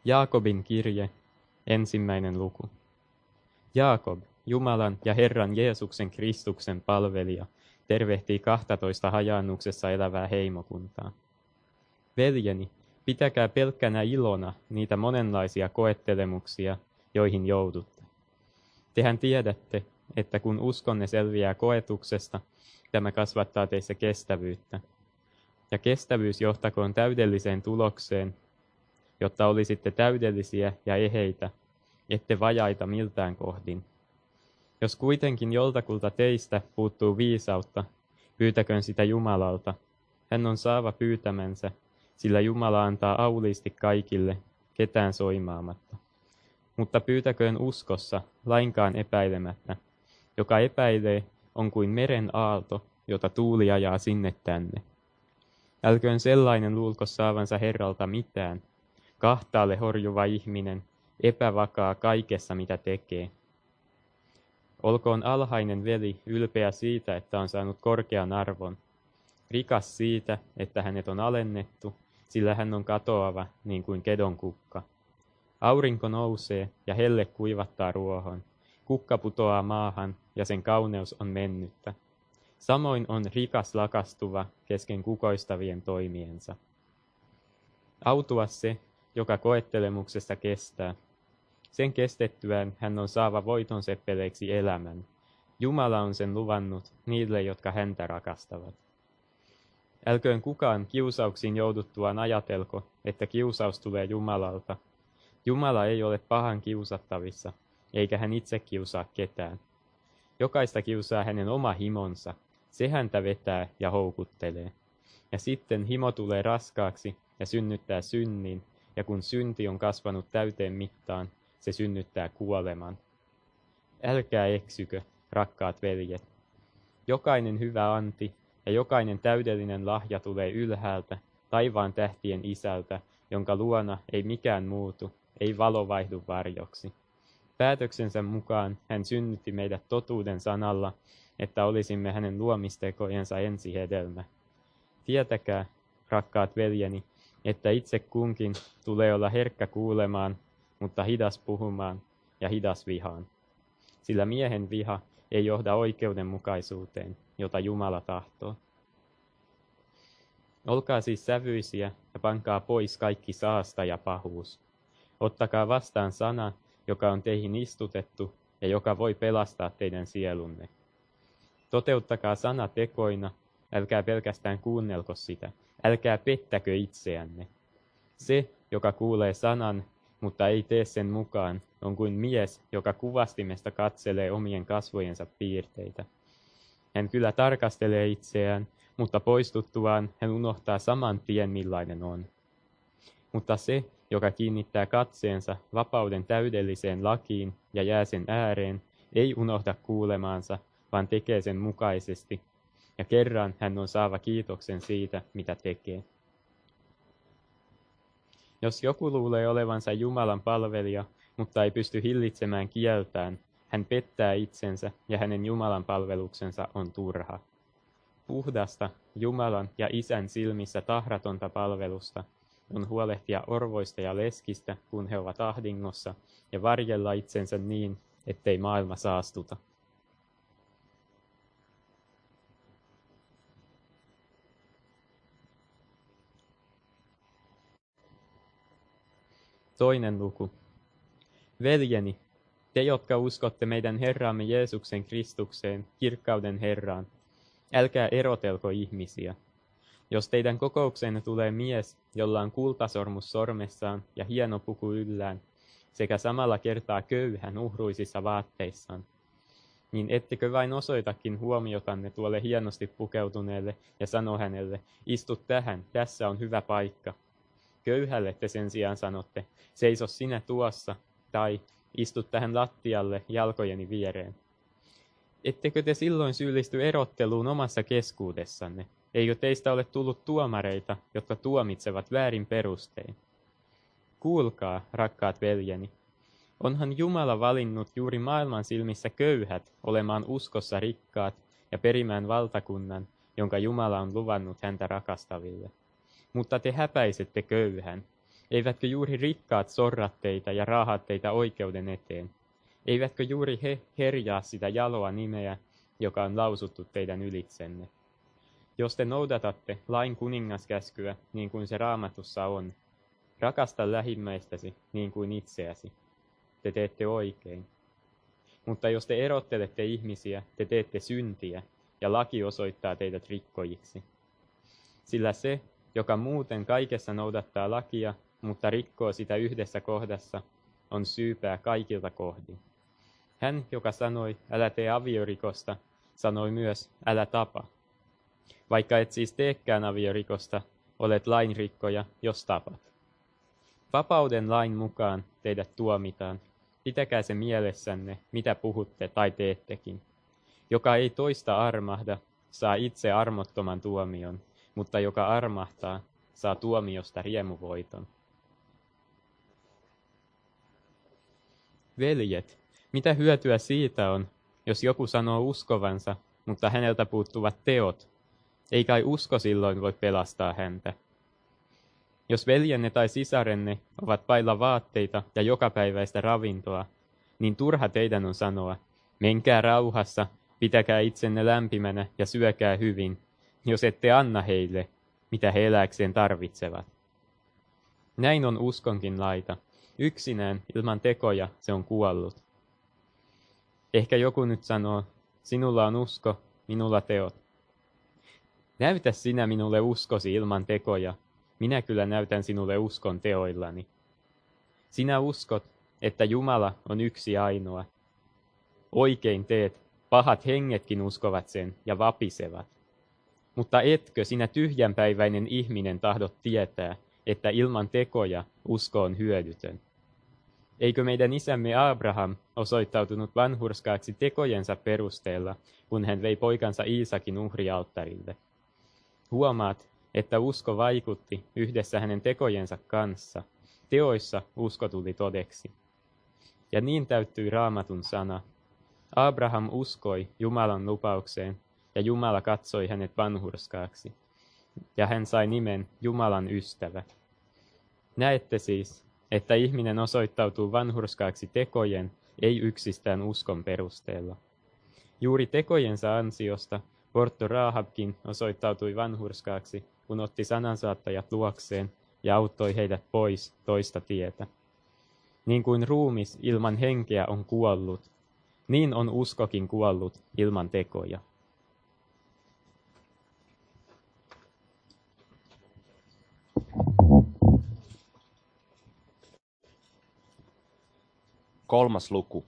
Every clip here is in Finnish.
Jaakobin kirje, 1. luku. Jaakob, Jumalan ja Herran Jeesuksen Kristuksen palvelija, tervehtii 12 hajaannuksessa elävää heimokuntaa. Veljeni, pitäkää pelkkänä ilona niitä monenlaisia koettelemuksia, joihin joudutte. Tehän tiedätte, että kun uskonne selviää koetuksesta, tämä kasvattaa teissä kestävyyttä. Ja kestävyys johtakoon täydelliseen tulokseen, jotta olisitte täydellisiä ja eheitä, ette vajaita miltään kohdin. Jos kuitenkin joltakulta teistä puuttuu viisautta, pyytäköön sitä Jumalalta. Hän on saava pyytämänsä, sillä Jumala antaa auliisti kaikille, ketään soimaamatta. Mutta pyytäköön uskossa, lainkaan epäilemättä. Joka epäilee, on kuin meren aalto, jota tuuli ajaa sinne tänne. Älköön sellainen luulko saavansa Herralta mitään. Kahtaalle horjuva ihminen, epävakaa kaikessa mitä tekee. Olkoon alhainen veli ylpeä siitä, että on saanut korkean arvon. Rikas siitä, että hänet on alennettu, sillä hän on katoava niin kuin kedon kukka. Aurinko nousee ja helle kuivattaa ruohon. Kukka putoaa maahan ja sen kauneus on mennyttä. Samoin on rikas lakastuva kesken kukoistavien toimiensa. Autua se, joka koettelemuksesta kestää. Sen kestettyään hän on saava voiton seppeleiksi elämän. Jumala on sen luvannut niille, jotka häntä rakastavat. Älköön kukaan kiusauksiin jouduttuaan ajatelko, että kiusaus tulee Jumalalta. Jumala ei ole pahan kiusattavissa, eikä hän itse kiusaa ketään. Jokaista kiusaa hänen oma himonsa, se häntä vetää ja houkuttelee. Ja sitten himo tulee raskaaksi ja synnyttää synnin, ja kun synti on kasvanut täyteen mittaan, se synnyttää kuoleman. Älkää eksykö, rakkaat veljet. Jokainen hyvä anti ja jokainen täydellinen lahja tulee ylhäältä, taivaan tähtien Isältä, jonka luona ei mikään muutu, ei valo vaihdu varjoksi. Päätöksensä mukaan hän synnytti meidät totuuden sanalla, että olisimme hänen luomistekojensa ensihedelmä. Tietäkää, rakkaat veljeni, että itse kunkin tulee olla herkkä kuulemaan, mutta hidas puhumaan ja hidas vihaan. Sillä miehen viha ei johda oikeudenmukaisuuteen, jota Jumala tahtoo. Olkaa siis sävyisiä ja pankaa pois kaikki saasta ja pahuus. Ottakaa vastaan sana, joka on teihin istutettu ja joka voi pelastaa teidän sielunne. Toteuttakaa sana tekoina, älkää pelkästään kuunnelko sitä, älkää pettäkö itseänne. Se, joka kuulee sanan, mutta ei tee sen mukaan, on kuin mies, joka kuvastimesta katselee omien kasvojensa piirteitä. Hän kyllä tarkastelee itseään, mutta poistuttuaan hän unohtaa saman tien millainen on. Mutta se, joka kiinnittää katseensa vapauden täydelliseen lakiin ja jää sen ääreen, ei unohda kuulemaansa, vaan tekee sen mukaisesti, ja kerran hän on saava kiitoksen siitä, mitä tekee. Jos joku luulee olevansa Jumalan palvelija, mutta ei pysty hillitsemään kieltään, hän pettää itsensä ja hänen Jumalan palveluksensa on turha. Puhdasta, Jumalan ja Isän silmissä tahratonta palvelusta on huolehtia orvoista ja leskistä, kun he ovat ahdingossa, ja varjella itsensä niin, ettei maailma saastuta. Toinen luku. Veljeni, te jotka uskotte meidän Herramme Jeesuksen Kristukseen, kirkkauden Herraan, älkää erotelko ihmisiä. Jos teidän kokoukseenne tulee mies, jolla on kultasormus sormessaan ja hieno puku yllään, sekä samalla kertaa köyhän uhruisissa vaatteissaan, niin ettekö vain osoitakin huomiotanne tuolle hienosti pukeutuneelle ja sano hänelle, istu tähän, tässä on hyvä paikka. Köyhälle te sen sijaan sanotte, seiso sinä tuossa, tai istu tähän lattialle jalkojeni viereen. Ettekö te silloin syyllisty erotteluun omassa keskuudessanne? Eikö teistä ole tullut tuomareita, jotka tuomitsevat väärin perustein? Kuulkaa, rakkaat veljeni, onhan Jumala valinnut juuri maailman silmissä köyhät olemaan uskossa rikkaat ja perimään valtakunnan, jonka Jumala on luvannut häntä rakastaville. Mutta te häpäisette köyhän. Eivätkö juuri rikkaat sorrat teitä ja raahat teitä oikeuden eteen? Eivätkö juuri he herjaa sitä jaloa nimeä, joka on lausuttu teidän ylitsenne? Jos te noudatatte lain kuningaskäskyä niin kuin se Raamatussa on, rakasta lähimmäistäsi niin kuin itseäsi, te teette oikein. Mutta jos te erottelette ihmisiä, te teette syntiä, ja laki osoittaa teidät rikkojiksi. Sillä se, joka muuten kaikessa noudattaa lakia, mutta rikkoo sitä yhdessä kohdassa, on syypää kaikilta kohdin. Hän, joka sanoi, älä tee aviorikosta, sanoi myös, älä tapa. Vaikka et siis teekään aviorikosta, olet lainrikkoja, jos tapat. Vapauden lain mukaan teidät tuomitaan. Pitäkää se mielessänne, mitä puhutte tai teettekin. Joka ei toista armahda, saa itse armottoman tuomion, mutta joka armahtaa, saa tuomiosta riemuvoiton. Veljet, mitä hyötyä siitä on, jos joku sanoo uskovansa, mutta häneltä puuttuvat teot? Ei kai usko silloin voi pelastaa häntä. Jos veljenne tai sisarenne ovat vailla vaatteita ja jokapäiväistä ravintoa, niin turha teidän on sanoa, menkää rauhassa, pitäkää itsenne lämpimänä ja syökää hyvin, jos ette anna heille, mitä he elääkseen tarvitsevat. Näin on uskonkin laita. Yksinään, ilman tekoja, se on kuollut. Ehkä joku nyt sanoo, sinulla on usko, minulla teot. Näytä sinä minulle uskosi ilman tekoja, minä kyllä näytän sinulle uskon teoillani. Sinä uskot, että Jumala on yksi ainoa. Oikein teet, pahat hengetkin uskovat sen ja vapisevat. Mutta etkö sinä tyhjänpäiväinen ihminen tahdot tietää, että ilman tekoja usko on hyödytön? Eikö meidän isämme Abraham osoittautunut vanhurskaaksi tekojensa perusteella, kun hän vei poikansa Iisakin uhrialttarille? Huomaat, että usko vaikutti yhdessä hänen tekojensa kanssa. Teoissa usko tuli todeksi. Ja niin täyttyi Raamatun sana. Abraham uskoi Jumalan lupaukseen, ja Jumala katsoi hänet vanhurskaaksi. Ja hän sai nimen Jumalan ystävä. Näette siis, että ihminen osoittautuu vanhurskaaksi tekojen, ei yksistään uskon perusteella. Juuri tekojensa ansiosta Porto Rahabkin osoittautui vanhurskaaksi, kun otti sanansaattajat luokseen ja auttoi heidät pois toista tietä. Niin kuin ruumis ilman henkeä on kuollut, niin on uskokin kuollut ilman tekoja. Kolmas luku.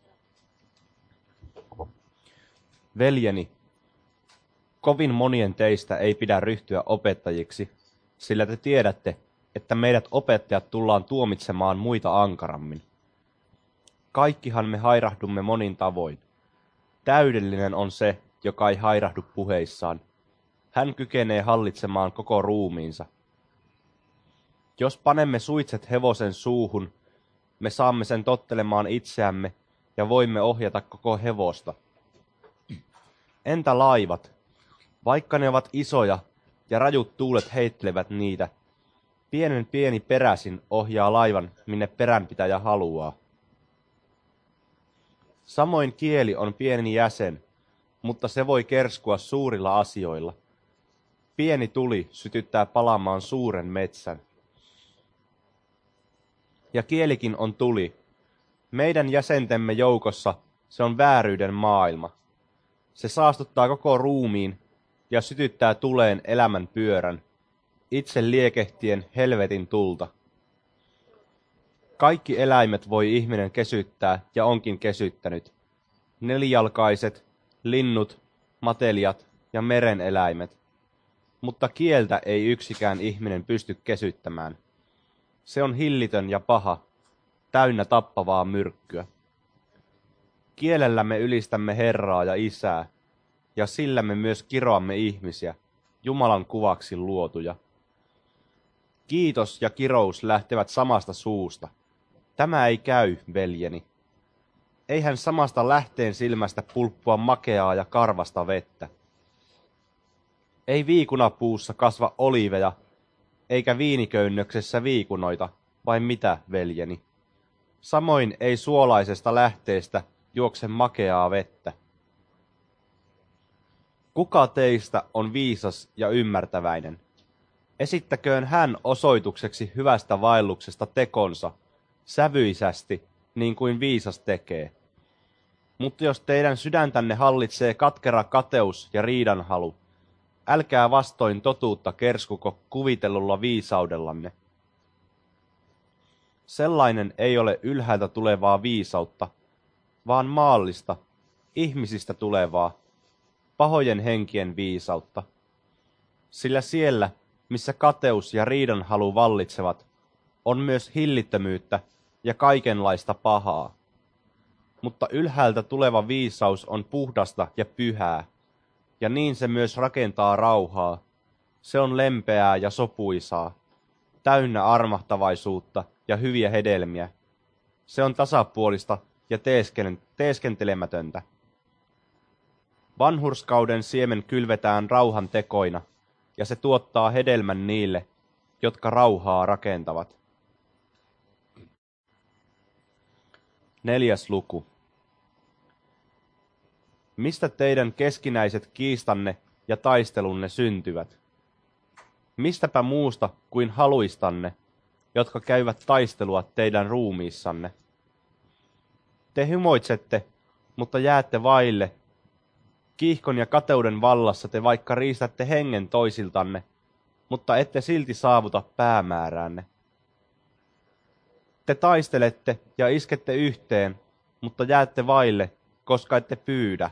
Veljeni, kovin monien teistä ei pidä ryhtyä opettajiksi, sillä te tiedätte, että meidät opettajat tullaan tuomitsemaan muita ankarammin. Kaikkihan me hairahdumme monin tavoin. Täydellinen on se, joka ei hairahdu puheissaan. Hän kykenee hallitsemaan koko ruumiinsa. Jos panemme suitset hevosen suuhun, me saamme sen tottelemaan itseämme ja voimme ohjata koko hevosta. Entä laivat? Vaikka ne ovat isoja ja rajut tuulet heittelevät niitä, pieni peräsin ohjaa laivan, minne peränpitäjä haluaa. Samoin kieli on pieni jäsen, mutta se voi kerskua suurilla asioilla. Pieni tuli sytyttää palamaan suuren metsän. Ja kielikin on tuli. Meidän jäsentemme joukossa se on vääryyden maailma. Se saastuttaa koko ruumiin ja sytyttää tuleen elämän pyörän, itse liekehtien helvetin tulta. Kaikki eläimet voi ihminen kesyttää ja onkin kesyttänyt. Nelijalkaiset, linnut, matelijat ja meren eläimet. Mutta kieltä ei yksikään ihminen pysty kesyttämään. Se on hillitön ja paha, täynnä tappavaa myrkkyä. Kielellämme ylistämme Herraa ja Isää, ja sillä me myös kiroamme ihmisiä, Jumalan kuvaksi luotuja. Kiitos ja kirous lähtevät samasta suusta. Tämä ei käy, veljeni. Eihän samasta lähteen silmästä pulppua makeaa ja karvasta vettä. Ei viikunapuussa kasva oliiveja, eikä viiniköynnöksessä viikunoita, vai mitä, veljeni? Samoin ei suolaisesta lähteestä juokse makeaa vettä. Kuka teistä on viisas ja ymmärtäväinen? Esittäköön hän osoitukseksi hyvästä vaelluksesta tekonsa, sävyisästi, niin kuin viisas tekee. Mutta jos teidän sydäntänne hallitsee katkera kateus ja riidanhalu, älkää vastoin totuutta kerskuko kuvitellulla viisaudellanne. Sellainen ei ole ylhäältä tulevaa viisautta, vaan maallista, ihmisistä tulevaa, pahojen henkien viisautta. Sillä siellä, missä kateus ja riidanhalu vallitsevat, on myös hillittömyyttä ja kaikenlaista pahaa. Mutta ylhäältä tuleva viisaus on puhdasta ja pyhää, ja niin se myös rakentaa rauhaa. Se on lempeää ja sopuisaa, täynnä armahtavaisuutta ja hyviä hedelmiä. Se on tasapuolista ja teeskentelemätöntä. Vanhurskauden siemen kylvetään rauhan tekoina, ja se tuottaa hedelmän niille, jotka rauhaa rakentavat. 4. luku. Mistä teidän keskinäiset kiistanne ja taistelunne syntyvät? Mistäpä muusta kuin haluistanne, jotka käyvät taistelua teidän ruumiissanne? Te hymoitsette, mutta jäätte vaille. Kiihkon ja kateuden vallassa te vaikka riistätte hengen toisiltanne, mutta ette silti saavuta päämääräänne. Te taistelette ja iskette yhteen, mutta jäätte vaille, koska ette pyydä.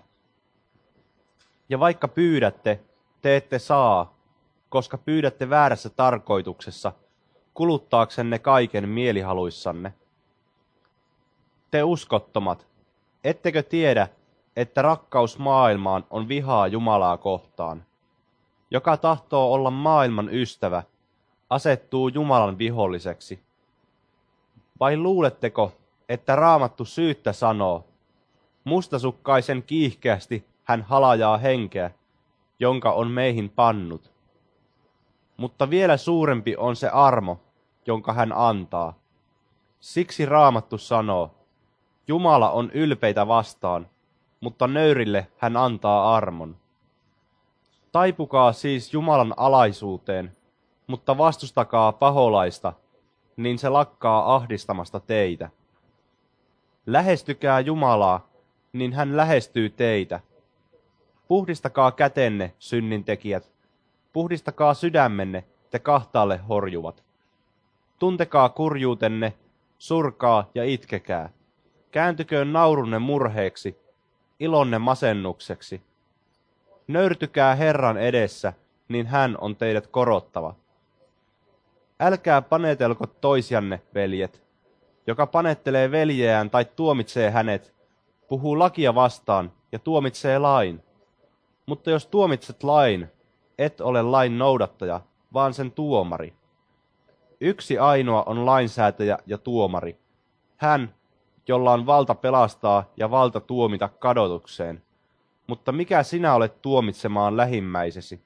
Ja vaikka pyydätte, te ette saa, koska pyydätte väärässä tarkoituksessa, kuluttaaksenne kaiken mielihaluissanne. Te uskottomat, ettekö tiedä, että rakkaus maailmaan on vihaa Jumalaa kohtaan? Joka tahtoo olla maailman ystävä, asettuu Jumalan viholliseksi. Vai luuletteko, että Raamattu syyttä sanoo, mustasukkaisen kiihkeästi hän halajaa henkeä, jonka on meihin pannut. Mutta vielä suurempi on se armo, jonka hän antaa. Siksi Raamattu sanoo, Jumala on ylpeitä vastaan, mutta nöyrille hän antaa armon. Taipukaa siis Jumalan alaisuuteen, mutta vastustakaa paholaista, niin se lakkaa ahdistamasta teitä. Lähestykää Jumalaa, niin hän lähestyy teitä. Puhdistakaa kätenne, synnintekijät. Puhdistakaa sydämenne, te kahtaalle horjuvat. Tuntekaa kurjuutenne, surkaa ja itkekää. Kääntyköön naurunne murheeksi, ilonne masennukseksi. Nöyrtykää Herran edessä, niin hän on teidät korottava. Älkää panetelko toisianne, veljet. Joka panettelee veljeään tai tuomitsee hänet, puhuu lakia vastaan ja tuomitsee lain. Mutta jos tuomitset lain, et ole lain noudattaja, vaan sen tuomari. Yksi ainoa on lainsäätäjä ja tuomari. Hän, jolla on valta pelastaa ja valta tuomita kadotukseen. Mutta mikä sinä olet tuomitsemaan lähimmäisesi?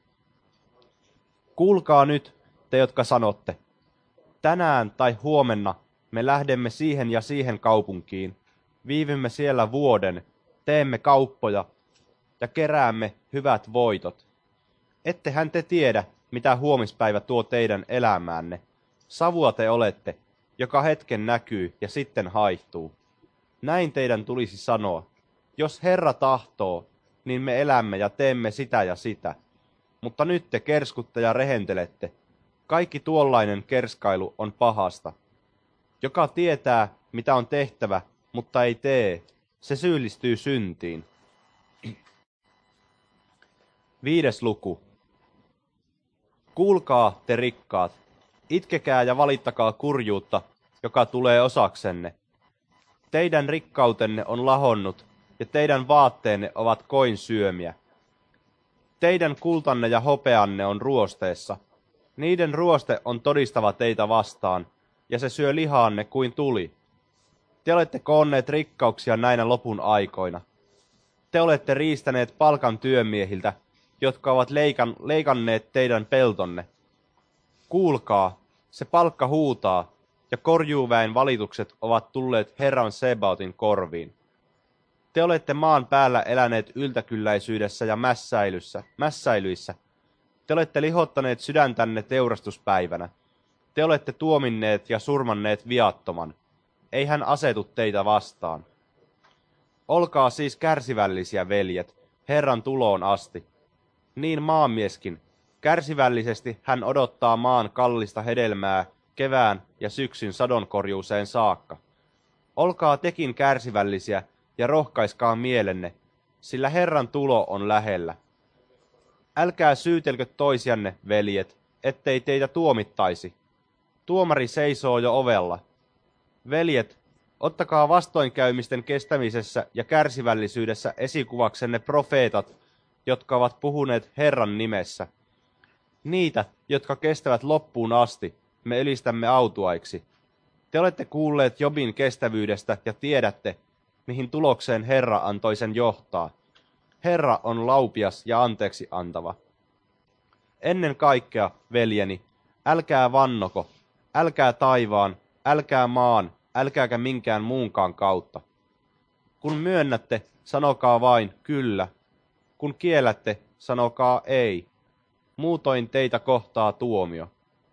Kuulkaa nyt, te jotka sanotte, tänään tai huomenna me lähdemme siihen ja siihen kaupunkiin, viivymme siellä vuoden, teemme kauppoja ja keräämme hyvät voitot. Ettehän te tiedä, mitä huomispäivä tuo teidän elämäänne. Savua te olette, joka hetken näkyy ja sitten haihtuu. Näin teidän tulisi sanoa. Jos Herra tahtoo, niin me elämme ja teemme sitä ja sitä. Mutta nyt te kerskutte ja rehentelette. Kaikki tuollainen kerskailu on pahasta. Joka tietää, mitä on tehtävä, mutta ei tee, se syyllistyy syntiin. 5. luku. Kuulkaa, te rikkaat, itkekää ja valittakaa kurjuutta, joka tulee osaksenne. Teidän rikkautenne on lahonnut, ja teidän vaatteenne ovat koin syömiä. Teidän kultanne ja hopeanne on ruosteessa. Niiden ruoste on todistava teitä vastaan, ja se syö lihaanne kuin tuli. Te olette koonneet rikkauksia näinä lopun aikoina. Te olette riistäneet palkan työmiehiltä, jotka ovat leikanneet teidän peltonne. Kuulkaa, se palkka huutaa, ja korjuuväen valitukset ovat tulleet Herran Sebaotin korviin. Te olette maan päällä eläneet yltäkylläisyydessä ja mässäilyissä. Te olette lihottaneet sydäntänne teurastuspäivänä. Te olette tuominneet ja surmanneet viattoman. Ei hän asetu teitä vastaan. Olkaa siis kärsivällisiä, veljet, Herran tuloon asti. Niin maanmieskin, kärsivällisesti hän odottaa maan kallista hedelmää kevään ja syksyn sadonkorjuuseen saakka. Olkaa tekin kärsivällisiä ja rohkaiskaa mielenne, sillä Herran tulo on lähellä. Älkää syytelkö toisianne, veljet, ettei teitä tuomittaisi. Tuomari seisoo jo ovella. Veljet, ottakaa vastoinkäymisten kestämisessä ja kärsivällisyydessä esikuvaksenne profeetat, jotka ovat puhuneet Herran nimessä. Niitä, jotka kestävät loppuun asti, me ylistämme autuaiksi. Te olette kuulleet Jobin kestävyydestä ja tiedätte, mihin tulokseen Herra antoi sen johtaa. Herra on laupias ja anteeksi antava. Ennen kaikkea, veljeni, älkää vannoko, älkää taivaan, älkää maan, älkääkä minkään muunkaan kautta. Kun myönnätte, sanokaa vain kyllä. Kun kiellätte, sanokaa ei. Muutoin teitä kohtaa tuomio.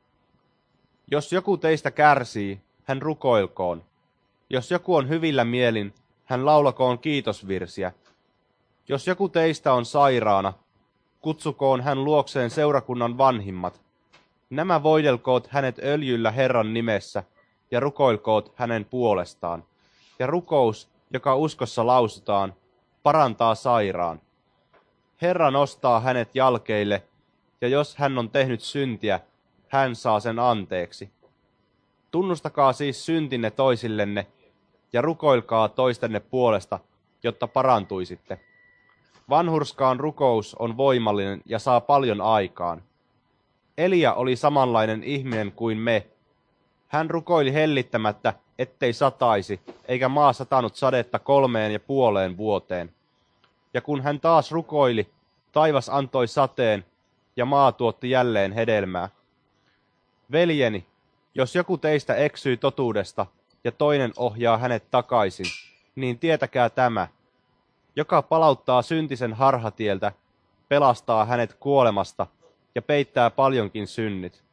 Jos joku teistä kärsii, hän rukoilkoon. Jos joku on hyvillä mielin, hän laulakoon kiitosvirsiä. Jos joku teistä on sairaana, kutsukoon hän luokseen seurakunnan vanhimmat. Nämä voidelkoot hänet öljyllä Herran nimessä ja rukoilkoot hänen puolestaan. Ja rukous, joka uskossa lausutaan, parantaa sairaan. Herra nostaa hänet jalkeille, ja jos hän on tehnyt syntiä, hän saa sen anteeksi. Tunnustakaa siis syntinne toisillenne ja rukoilkaa toistenne puolesta, jotta parantuisitte. Vanhurskaan rukous on voimallinen ja saa paljon aikaan. Elia oli samanlainen ihminen kuin me. Hän rukoili hellittämättä, ettei sataisi, eikä maa satanut sadetta 3,5 vuoteen. Ja kun hän taas rukoili, taivas antoi sateen, ja maa tuotti jälleen hedelmää. Veljeni, jos joku teistä eksyy totuudesta, ja toinen ohjaa hänet takaisin, niin tietäkää tämä. Joka palauttaa syntisen harhatieltä, pelastaa hänet kuolemasta ja peittää paljonkin synnit.